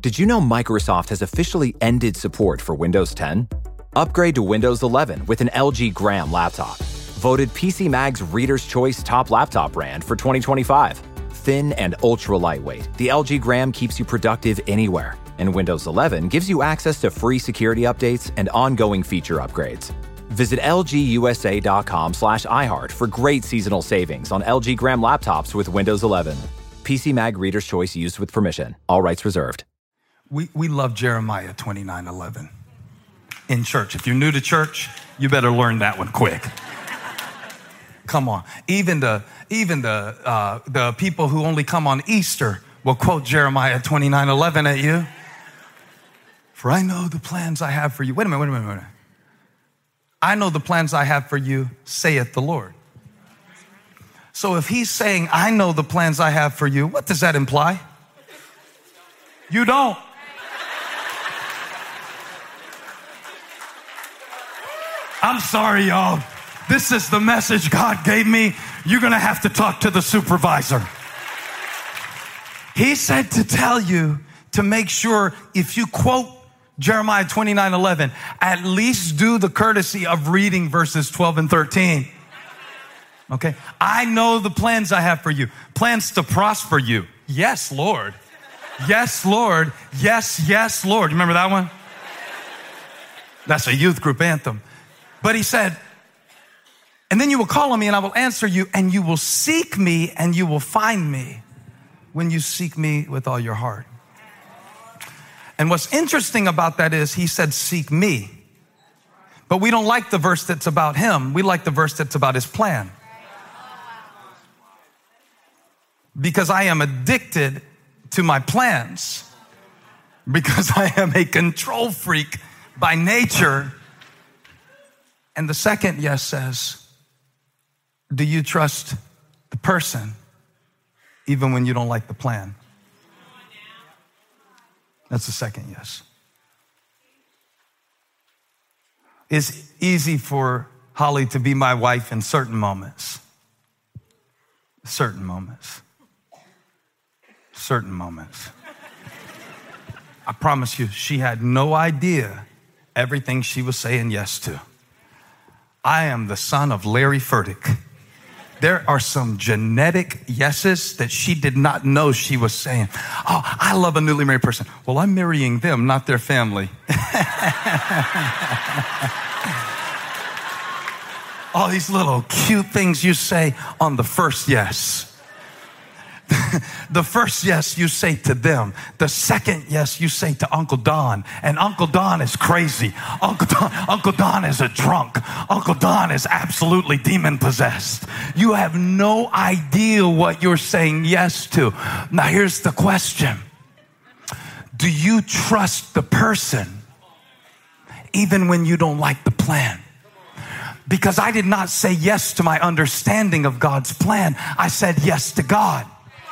Did you know Microsoft has officially ended support for Windows 10? Upgrade to Windows 11 with an LG Gram laptop. Voted PC Mag's Reader's Choice Top Laptop Brand for 2025. Thin and ultra lightweight, the LG Gram keeps you productive anywhere. And Windows 11 gives you access to free security updates and ongoing feature upgrades. Visit lgusa.com/iHeart for great seasonal savings on LG Gram laptops with Windows 11. PC Mag Reader's Choice used with permission. All rights reserved. We love Jeremiah 29:11 in church. If you're new to church, you better learn that one quick. Come on. Even the people who only come on Easter will quote Jeremiah 29:11 at you. For I know the plans I have for you. Wait a minute. I know the plans I have for you, saith the Lord. So if he's saying, I know the plans I have for you, what does that imply? You don't. I'm sorry, y'all. This is the message God gave me. You're going to have to talk to the supervisor. He said to tell you to make sure if you quote Jeremiah 29:11, at least do the courtesy of reading verses 12 and 13. Okay? I know the plans I have for you. Plans to prosper you. Yes, Lord. Yes, Lord. Yes, yes, Lord. You remember that one? That's a youth group anthem. But he said, and then you will call on me and I will answer you, and you will seek me and you will find me when you seek me with all your heart. And what's interesting about that is he said, seek me. But we don't like the verse that's about him. We like the verse that's about his plan. Because I am addicted to my plans. Because I am a control freak by nature. And the second yes says, do you trust the person even when you don't like the plan? That's the second yes. It's easy for Holly to be my wife in certain moments. Certain moments. Certain moments. I promise you, she had no idea everything she was saying yes to. I am the son of Larry Furtick. There are some genetic yeses that she did not know she was saying. Oh, I love a newly married person. Well, I'm marrying them, not their family. All these little cute things you say on the first yes. The first yes you say to them. The second yes you say to Uncle Don. And Uncle Don is crazy. Uncle Don is a drunk. Uncle Don is absolutely demon possessed. You have no idea what you're saying yes to. Now here's the question. Do you trust the person even when you don't like the plan? Because I did not say yes to my understanding of God's plan. I said yes to God.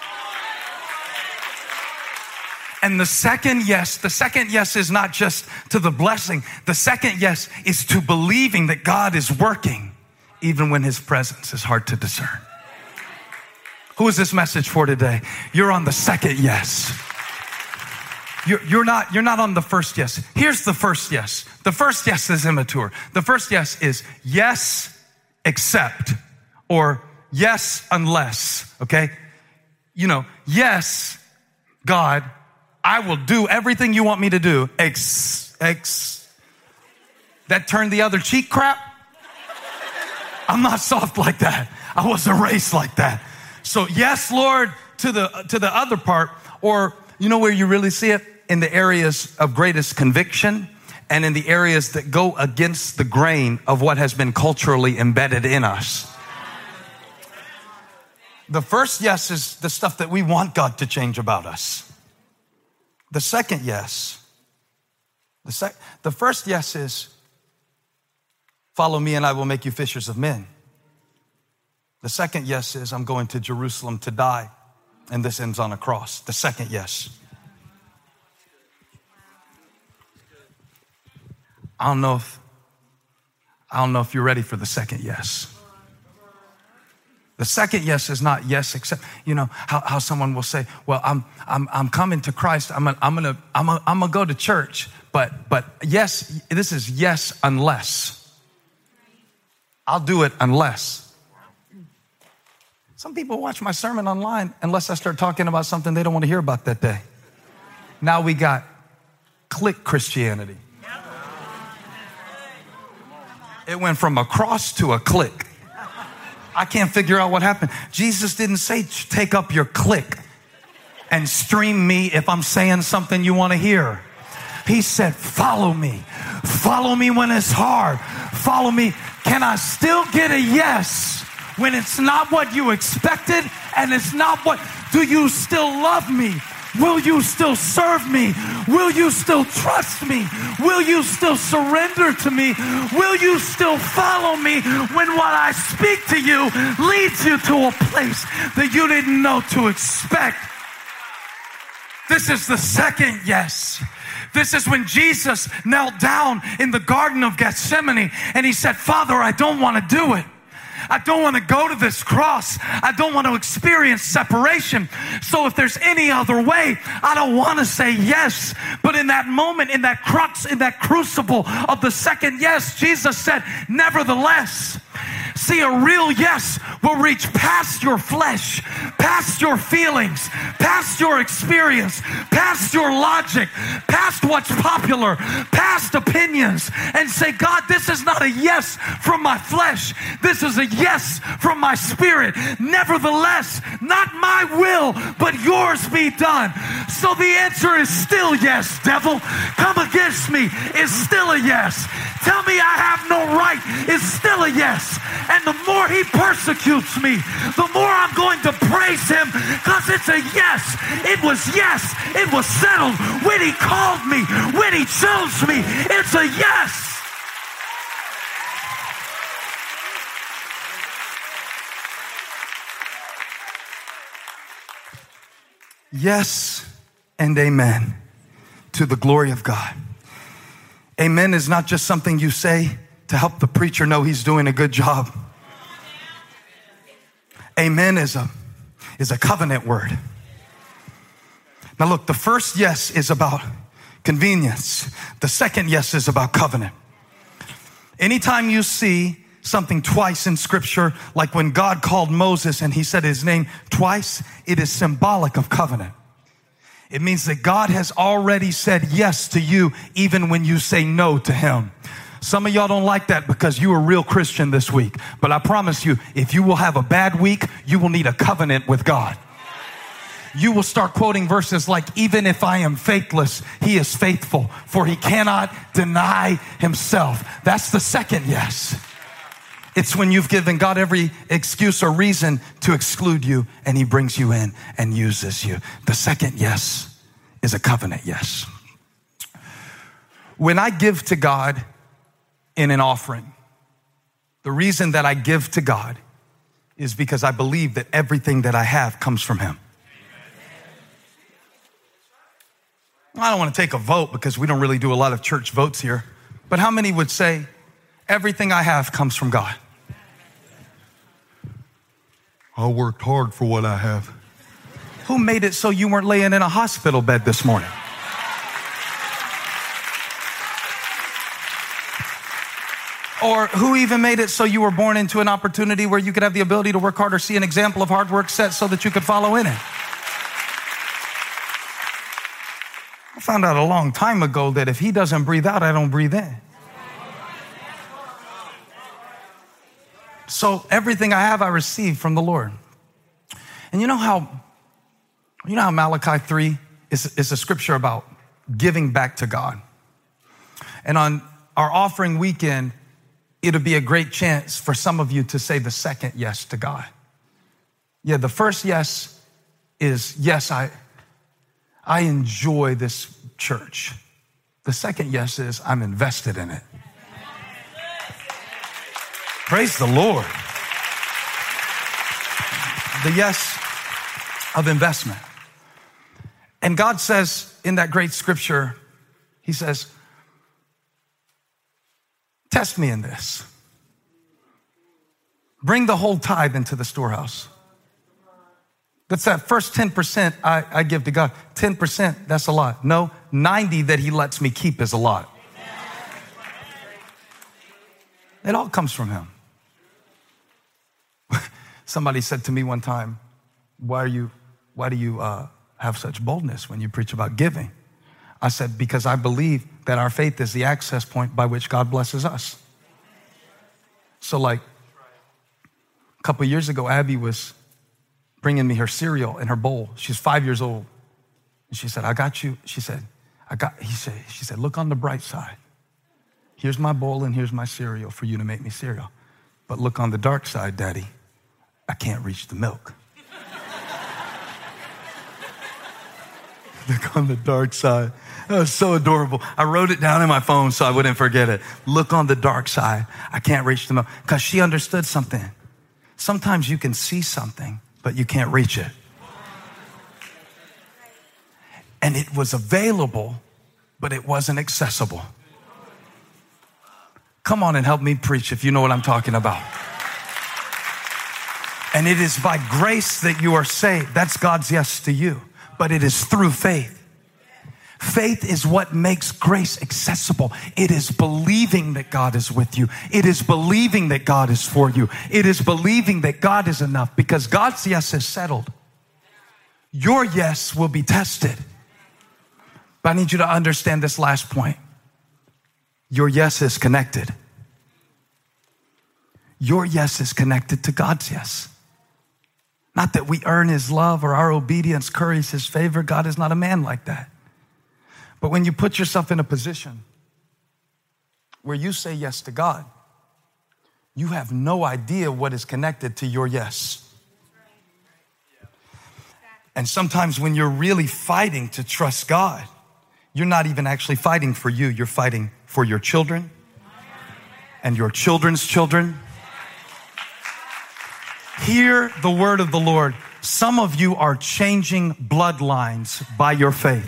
And the second yes is not just to the blessing. The second yes is to believing that God is working even when his presence is hard to discern. Who is this message for today? You're on the second yes. You're not on the first yes. Here's the first yes. The first yes is immature. The first yes is yes, except, or yes, unless, okay? You know, yes, God, I will do everything you want me to do. That turned the other cheek crap? I'm not soft like that. I wasn't raised like that. So yes, Lord, to the other part, or you know where you really see it? In the areas of greatest conviction and in the areas that go against the grain of what has been culturally embedded in us. The first yes is the stuff that we want God to change about us. The second yes, the first yes is, follow me and I will make you fishers of men. The second yes is, I'm going to Jerusalem to die, and this ends on a cross. The second yes. I don't know if you're ready for the second yes. The second yes is not yes, except, you know, how someone will say, well, I'm coming to Christ. I'm gonna go to church. But yes, this is yes, unless. I'll do it unless. Some people watch my sermon online unless I start talking about something they don't want to hear about that day. Now we got click Christianity. It went from a cross to a click. I can't figure out what happened. Jesus didn't say take up your click and stream me if I'm saying something you want to hear. He said, follow me. Follow me when it's hard. Follow me. Can I still get a yes when it's not what you expected and it's not what? Do you still love me? Will you still serve me? Will you still trust me? Will you still surrender to me? Will you still follow me when what I speak to you leads you to a place that you didn't know to expect? This is the second yes. This is when Jesus knelt down in the Garden of Gethsemane and he said, Father, I don't want to do it. I don't want to go to this cross. I don't want to experience separation. So if there's any other way, I don't want to say yes. But in that moment, in that crux, in that crucible of the second yes, Jesus said, nevertheless. See, a real yes will reach past your flesh, past your feelings, past your experience, past your logic, past what's popular, past opinions, and say, God, this is not a yes from my flesh. This is a yes from my spirit. Nevertheless, not my will, but yours be done. So the answer is still yes, devil. Come against me is still a yes. Tell me I have no right is still a yes. And the more he persecutes me, the more I'm going to praise him because it's a yes. It was yes. It was settled when he called me, when he chose me. It's a yes. Yes and amen to the glory of God. Amen is not just something you say to help the preacher know he's doing a good job. Amen is a covenant word. Now look, the first yes is about convenience. The second yes is about covenant. Anytime you see something twice in scripture, like when God called Moses and he said his name twice, it is symbolic of covenant. It means that God has already said yes to you even when you say no to him. Some of y'all don't like that because you are a real Christian this week. But I promise you, if you will have a bad week, you will need a covenant with God. You will start quoting verses like, even if I am faithless, he is faithful, for he cannot deny himself. That's the second yes. It's when you've given God every excuse or reason to exclude you, and he brings you in and uses you. The second yes is a covenant yes. When I give to God in an offering, the reason that I give to God is because I believe that everything that I have comes from him. I don't want to take a vote because we don't really do a lot of church votes here, but how many would say everything I have comes from God? I worked hard for what I have. Who made it so you weren't laying in a hospital bed this morning? Or who even made it so you were born into an opportunity where you could have the ability to work hard or see an example of hard work set so that you could follow in it? I found out a long time ago that if he doesn't breathe out, I don't breathe in. So everything I have, I receive from the Lord. And you know how Malachi 3 is a scripture about giving back to God. And on our offering weekend, it'll be a great chance for some of you to say the second yes to God. Yeah, the first yes is, yes, I enjoy this church. The second yes is, I'm invested in it. Praise the Lord. The yes of investment. And God says in that great scripture, he says, test me in this. Bring the whole tithe into the storehouse. That's that first 10% I give to God. 10%, that's a lot. No, 90 that he lets me keep is a lot. It all comes from him. Somebody said to me one time, why do you have such boldness when you preach about giving? I said, because I believe that our faith is the access point by which God blesses us. So like a couple years ago, Abby was bringing me her cereal in her bowl. She's 5 years old. And she said, I got you. She said, she said, look on the bright side. Here's my bowl and here's my cereal for you to make me cereal. But look on the dark side, Daddy. I can't reach the milk. Look on the dark side. That was so adorable. I wrote it down in my phone so I wouldn't forget it. Look on the dark side. I can't reach the milk. Because she understood something. Sometimes you can see something, but you can't reach it. And it was available, but it wasn't accessible. Come on and help me preach if you know what I'm talking about. And it is by grace that you are saved. That's God's yes to you. But it is through faith. Faith is what makes grace accessible. It is believing that God is with you. It is believing that God is for you. It is believing that God is enough, because God's yes is settled. Your yes will be tested. But I need you to understand this last point. Your yes is connected. Your yes is connected to God's yes. Not that we earn his love or our obedience curries his favor. God is not a man like that. But when you put yourself in a position where you say yes to God, you have no idea what is connected to your yes. And sometimes when you're really fighting to trust God, you're not even actually fighting for you. You're fighting for your children and your children's children. Hear the word of the Lord. Some of you are changing bloodlines by your faith.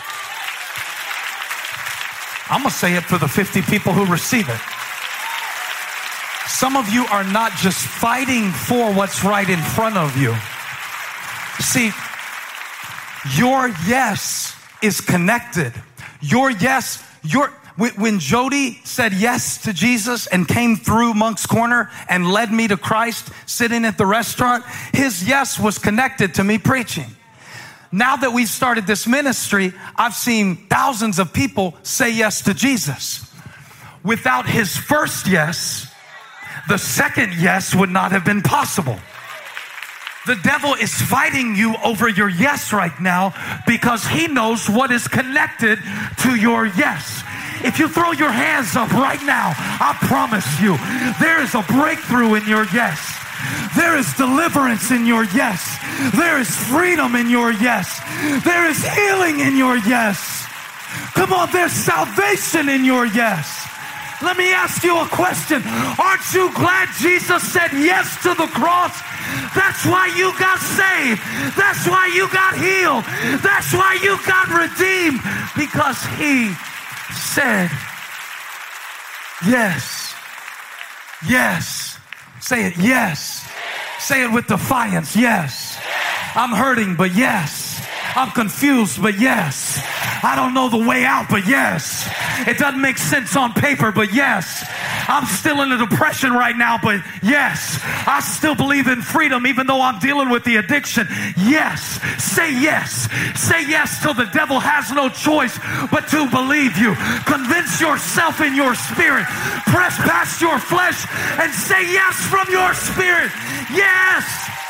I'm going to say it for the 50 people who receive it. Some of you are not just fighting for what's right in front of you. See, your yes is connected. Your yes, when Jody said yes to Jesus and came through Moncks Corner and led me to Christ sitting at the restaurant, his yes was connected to me preaching. Now that we've started this ministry, I've seen thousands of people say yes to Jesus. Without his first yes, the second yes would not have been possible. The devil is fighting you over your yes right now because he knows what is connected to your yes. If you throw your hands up right now, I promise you, there is a breakthrough in your yes. There is deliverance in your yes. There is freedom in your yes. There is healing in your yes. Come on, there's salvation in your yes. Let me ask you a question. Aren't you glad Jesus said yes to the cross? That's why you got saved. That's why you got healed. That's why you got redeemed. Because he said yes. Yes. Say it, yes. Say it with defiance, yes. I'm hurting, but yes. I'm confused, but yes. I don't know the way out, but yes. It doesn't make sense on paper, but yes. I'm still in a depression right now, but yes. I still believe in freedom even though I'm dealing with the addiction. Yes. Say yes. Say yes till the devil has no choice but to believe you. Convince yourself in your spirit. Press past your flesh and say yes from your spirit. Yes.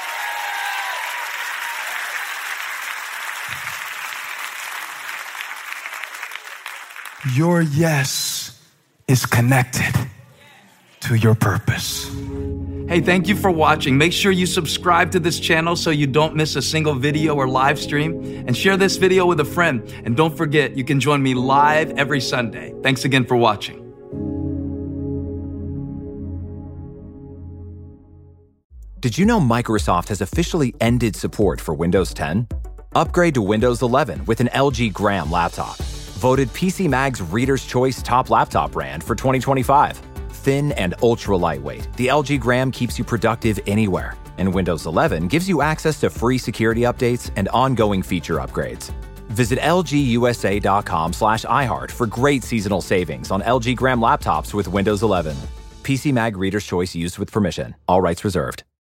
Your yes is connected to your purpose. Hey, thank you for watching. Make sure you subscribe to this channel so you don't miss a single video or live stream, and share this video with a friend. And don't forget, you can join me live every Sunday. Thanks again for watching. Did you know Microsoft has officially ended support for Windows 10? Upgrade to Windows 11 with an LG Gram laptop. Voted PCMag's Reader's Choice Top Laptop Brand for 2025. Thin and ultra lightweight, the LG Gram keeps you productive anywhere. And Windows 11 gives you access to free security updates and ongoing feature upgrades. Visit lgusa.com/iHeart for great seasonal savings on LG Gram laptops with Windows 11. PC Mag Reader's Choice used with permission. All rights reserved.